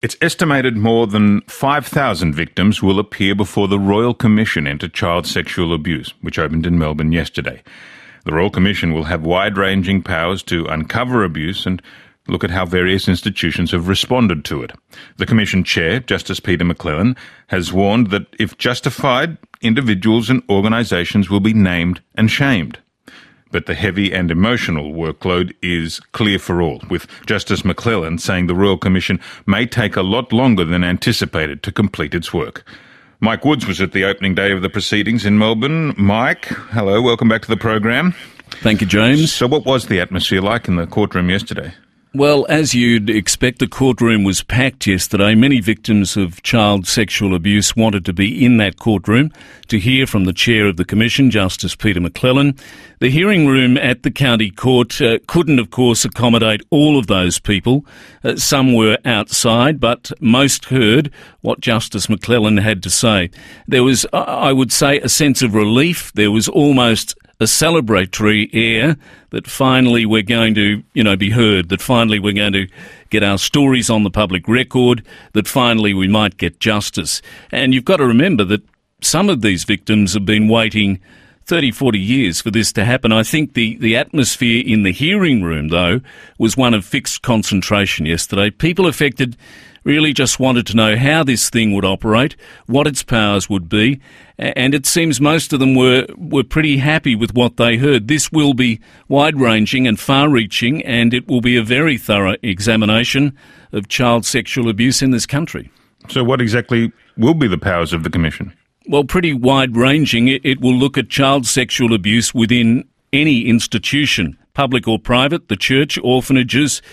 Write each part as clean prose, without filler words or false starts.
It's estimated more than 5,000 victims will appear before the Royal Commission into Child Sexual Abuse, which opened in Melbourne yesterday. The Royal Commission will have wide-ranging powers to uncover abuse and look at how various institutions have responded to it. The Commission Chair, Justice Peter McClellan, has warned that if justified, individuals and organisations will be named and shamed. But the heavy and emotional workload is clear for all, with Justice McClellan saying the Royal Commission may take a lot longer than anticipated to complete its work. Mike Woods was at the opening day of the proceedings in Melbourne. Mike, hello, welcome back to the program. Thank you, James. So what was the atmosphere like in the courtroom yesterday? Well, as you'd expect, the courtroom was packed yesterday. Many victims of child sexual abuse wanted to be in that courtroom to hear from the chair of the Commission, Justice Peter McClellan. The hearing room at the County Court couldn't, of course, accommodate all of those people. Some were outside, but most heard what Justice McClellan had to say. There was, I would say, a sense of relief. There was almost a celebratory air that finally we're going to, be heard, that finally we're going to get our stories on the public record, that finally we might get justice. And you've got to remember that some of these victims have been waiting 30, 40 years for this to happen. I think the atmosphere in the hearing room, though, was one of fixed concentration yesterday. People affected really just wanted to know how this thing would operate, what its powers would be, and it seems most of them were pretty happy with what they heard. This will be wide-ranging and far-reaching, and it will be a very thorough examination of child sexual abuse in this country. So what exactly will be the powers of the Commission? Well, pretty wide-ranging. It will look at child sexual abuse within any institution, public or private, the church, orphanages,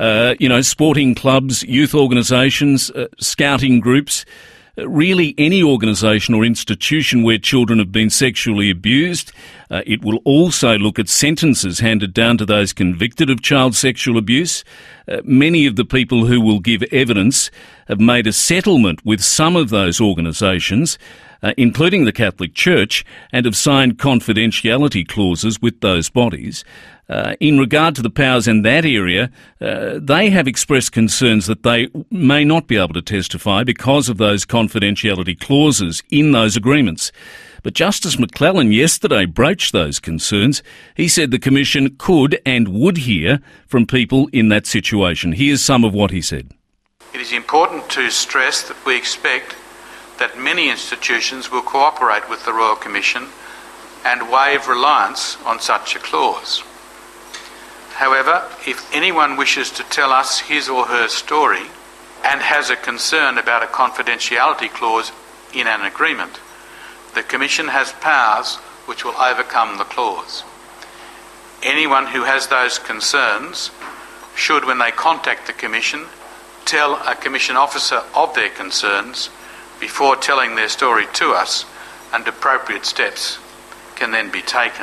sporting clubs, youth organisations, scouting groups, really any organisation or institution where children have been sexually abused. It will also look at sentences handed down to those convicted of child sexual abuse. Many of the people who will give evidence have made a settlement with some of those organisations, including the Catholic Church, and have signed confidentiality clauses with those bodies. In regard to the powers in that area, they have expressed concerns that they may not be able to testify because of those confidentiality clauses in those agreements. But Justice McClellan yesterday broached those concerns. He said the Commission could and would hear from people in that situation. Here's some of what he said. It is important to stress that we expect that many institutions will cooperate with the Royal Commission and waive reliance on such a clause. However, if anyone wishes to tell us his or her story and has a concern about a confidentiality clause in an agreement, the Commission has powers which will overcome the clause. Anyone who has those concerns should, when they contact the Commission, tell a Commission officer of their concerns before telling their story to us, and appropriate steps can then be taken.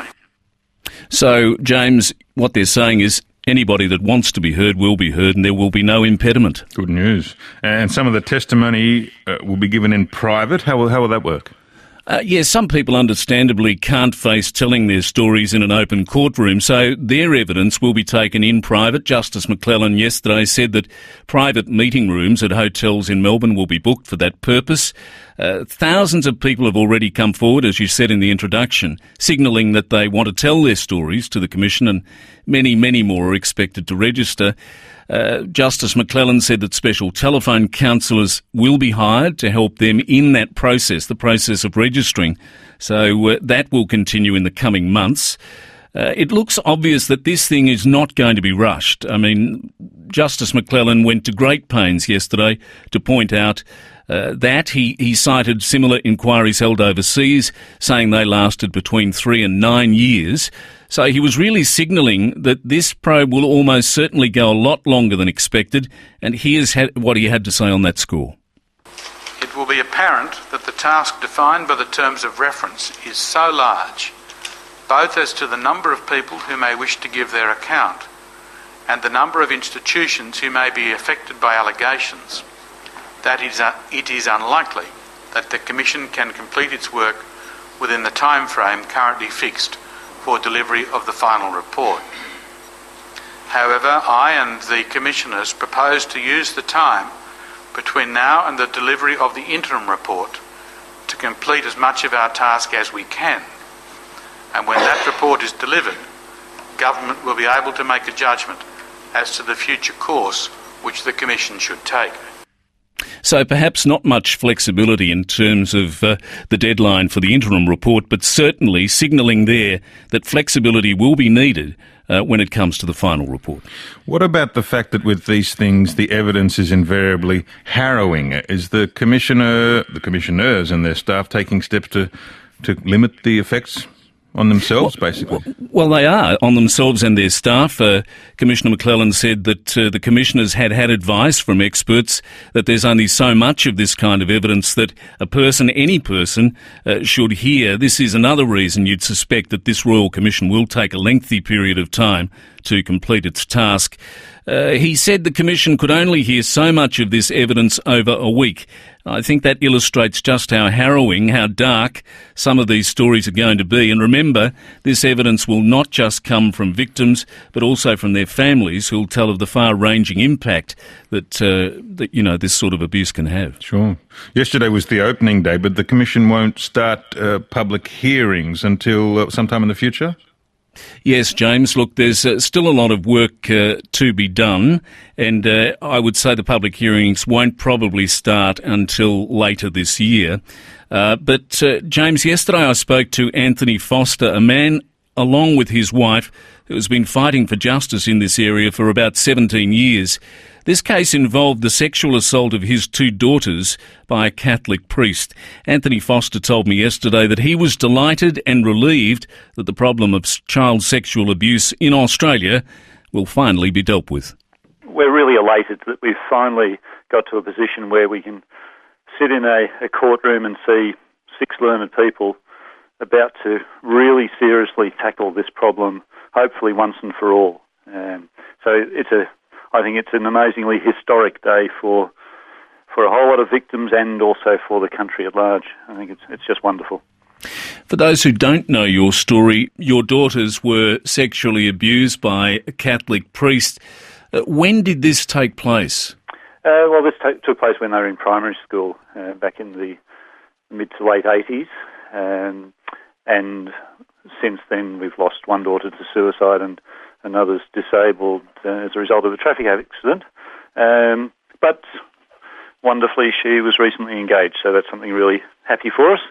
So, James, what they're saying is anybody that wants to be heard will be heard and there will be no impediment. Good news. And some of the testimony will be given in private. How will that work? Yes, some people understandably can't face telling their stories in an open courtroom, so their evidence will be taken in private. Justice McClellan yesterday said that private meeting rooms at hotels in Melbourne will be booked for that purpose. Thousands of people have already come forward, as you said in the introduction, signalling that they want to tell their stories to the Commission, and many, many more are expected to register. Justice McClellan said that special telephone counsellors will be hired to help them in that process, the process of registering. So that will continue in the coming months. It looks obvious that this thing is not going to be rushed. I mean, Justice McClellan went to great pains yesterday to point out that he cited similar inquiries held overseas, saying they lasted between 3 and 9 years. So he was really signalling that this probe will almost certainly go a lot longer than expected, and here's what he had to say on that score. It will be apparent that the task defined by the terms of reference is so large, both as to the number of people who may wish to give their account and the number of institutions who may be affected by allegations, that it is unlikely that the Commission can complete its work within the time frame currently fixed for delivery of the final report. However, I and the Commissioners propose to use the time between now and the delivery of the interim report to complete as much of our task as we can. And when that report is delivered, Government will be able to make a judgment as to the future course which the Commission should take. So perhaps not much flexibility in terms of the deadline for the interim report, but certainly signalling there that flexibility will be needed when it comes to the final report. What about the fact that with these things the evidence is invariably harrowing? Is the commissioners and their staff taking steps to limit the effects on themselves, basically? Well, they are, on themselves and their staff. Commissioner McClellan said that the commissioners had advice from experts that there's only so much of this kind of evidence that any person, should hear. This is another reason you'd suspect that this Royal Commission will take a lengthy period of time to complete its task. He said the Commission could only hear so much of this evidence over a week. I think that illustrates just how harrowing, how dark some of these stories are going to be. And remember, this evidence will not just come from victims, but also from their families who'll tell of the far-ranging impact that this sort of abuse can have. Sure. Yesterday was the opening day, but the Commission won't start public hearings until sometime in the future? Yes, James. Look, there's still a lot of work to be done, and I would say the public hearings won't probably start until later this year. But James, yesterday I spoke to Anthony Foster, a man, along with his wife, who has been fighting for justice in this area for about 17 years. This case involved the sexual assault of his two daughters by a Catholic priest. Anthony Foster told me yesterday that he was delighted and relieved that the problem of child sexual abuse in Australia will finally be dealt with. We're really elated that we've finally got to a position where we can sit in a courtroom and see 6 learned people about to really seriously tackle this problem, hopefully once and for all. I think it's an amazingly historic day for a whole lot of victims and also for the country at large. I think it's just wonderful. For those who don't know your story, your daughters were sexually abused by a Catholic priest. When did this take place? This took place when they were in primary school, back in the mid to late 80s. And since then we've lost one daughter to suicide and others disabled as a result of a traffic accident. But wonderfully, she was recently engaged, so that's something really happy for us.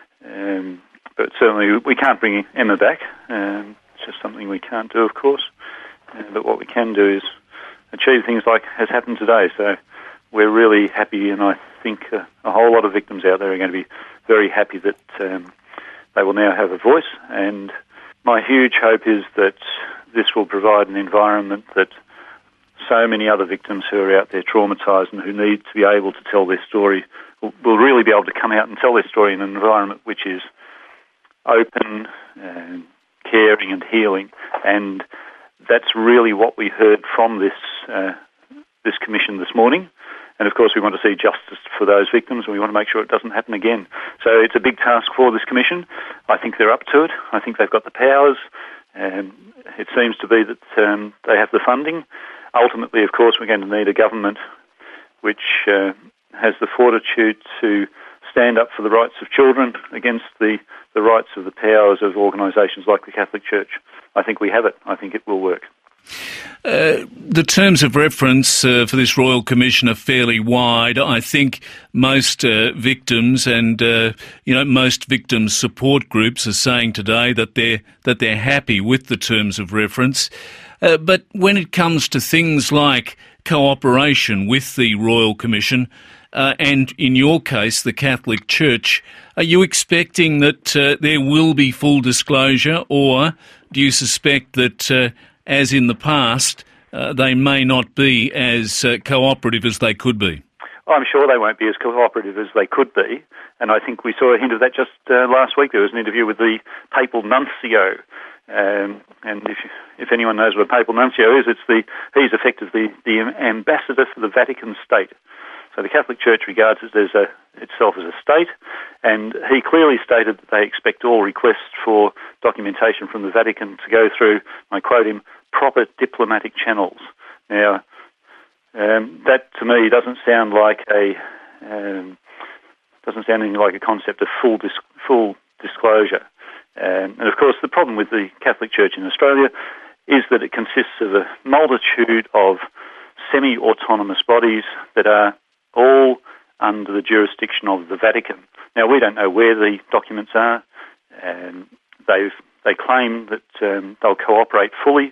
But certainly we can't bring Emma back. It's just something we can't do, of course. But what we can do is achieve things like has happened today. So we're really happy, and I think a whole lot of victims out there are going to be very happy that they will now have a voice. And my huge hope is that this will provide an environment that so many other victims who are out there traumatised and who need to be able to tell their story will really be able to come out and tell their story in an environment which is open and caring and healing. And that's really what we heard from this commission this morning. And of course we want to see justice for those victims, and we want to make sure it doesn't happen again. So it's a big task for this commission. I think they're up to it. I think they've got the powers. It seems to be that they have the funding. Ultimately, of course, we're going to need a government which has the fortitude to stand up for the rights of children against the rights of the powers of organisations like the Catholic Church. I think we have it. I think it will work. The terms of reference for this Royal Commission are fairly wide. I think most victims and most victim support groups are saying today that they're happy with the terms of reference. But when it comes to things like cooperation with the Royal Commission, and in your case the Catholic Church, are you expecting that there will be full disclosure, or do you suspect that as in the past, they may not be as cooperative as they could be? I'm sure they won't be as cooperative as they could be, and I think we saw a hint of that just last week. There was an interview with the papal nuncio, and if anyone knows what a papal nuncio is, he's effectively the ambassador for the Vatican state. So the Catholic Church regards it as itself as a state, and he clearly stated that they expect all requests for documentation from the Vatican to go through, I quote him, proper diplomatic channels. Now, That to me doesn't sound like anything like a concept of full disclosure. And of course, the problem with the Catholic Church in Australia is that it consists of a multitude of semi-autonomous bodies that are all under the jurisdiction of the Vatican. Now, we don't know where the documents are, and they claim that they'll cooperate fully,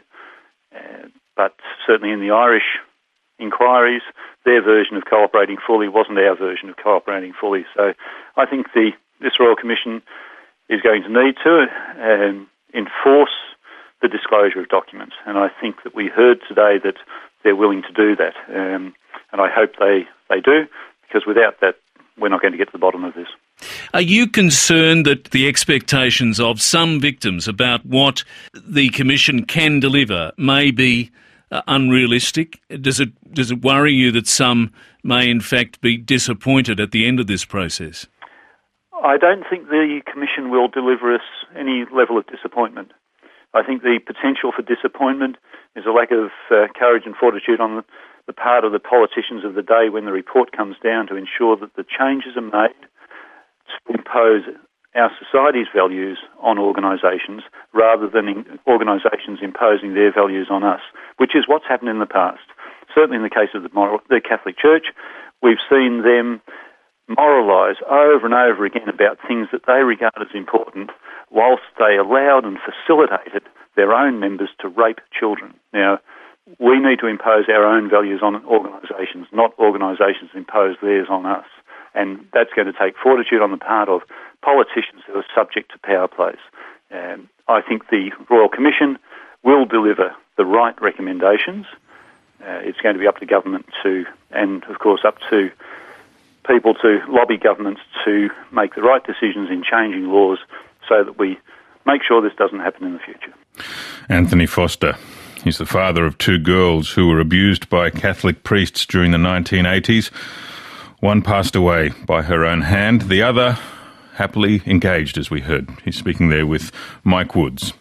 but certainly in the Irish inquiries, their version of cooperating fully wasn't our version of cooperating fully. So I think this Royal Commission is going to need to enforce the disclosure of documents, and I think that we heard today that they're willing to do that, and I hope they do, because without that, we're not going to get to the bottom of this. Are you concerned that the expectations of some victims about what the Commission can deliver may be unrealistic? Does it worry you that some may in fact be disappointed at the end of this process? I don't think the Commission will deliver us any level of disappointment. I think the potential for disappointment is a lack of courage and fortitude on the part of the politicians of the day when the report comes down to ensure that the changes are made to impose our society's values on organisations rather than organisations imposing their values on us, which is what's happened in the past. Certainly in the case of the Catholic Church, we've seen them moralise over and over again about things that they regard as important, whilst they allowed and facilitated their own members to rape children. Now, we need to impose our own values on organisations, not organisations impose theirs on us. And that's going to take fortitude on the part of politicians who are subject to power plays. And I think the Royal Commission will deliver the right recommendations. It's going to be up to government and of course up to people to lobby governments to make the right decisions in changing laws so that we make sure this doesn't happen in the future. Anthony Foster. He's the father of two girls who were abused by Catholic priests during the 1980s. One passed away by her own hand, the other happily engaged, as we heard. He's speaking there with Mike Woods.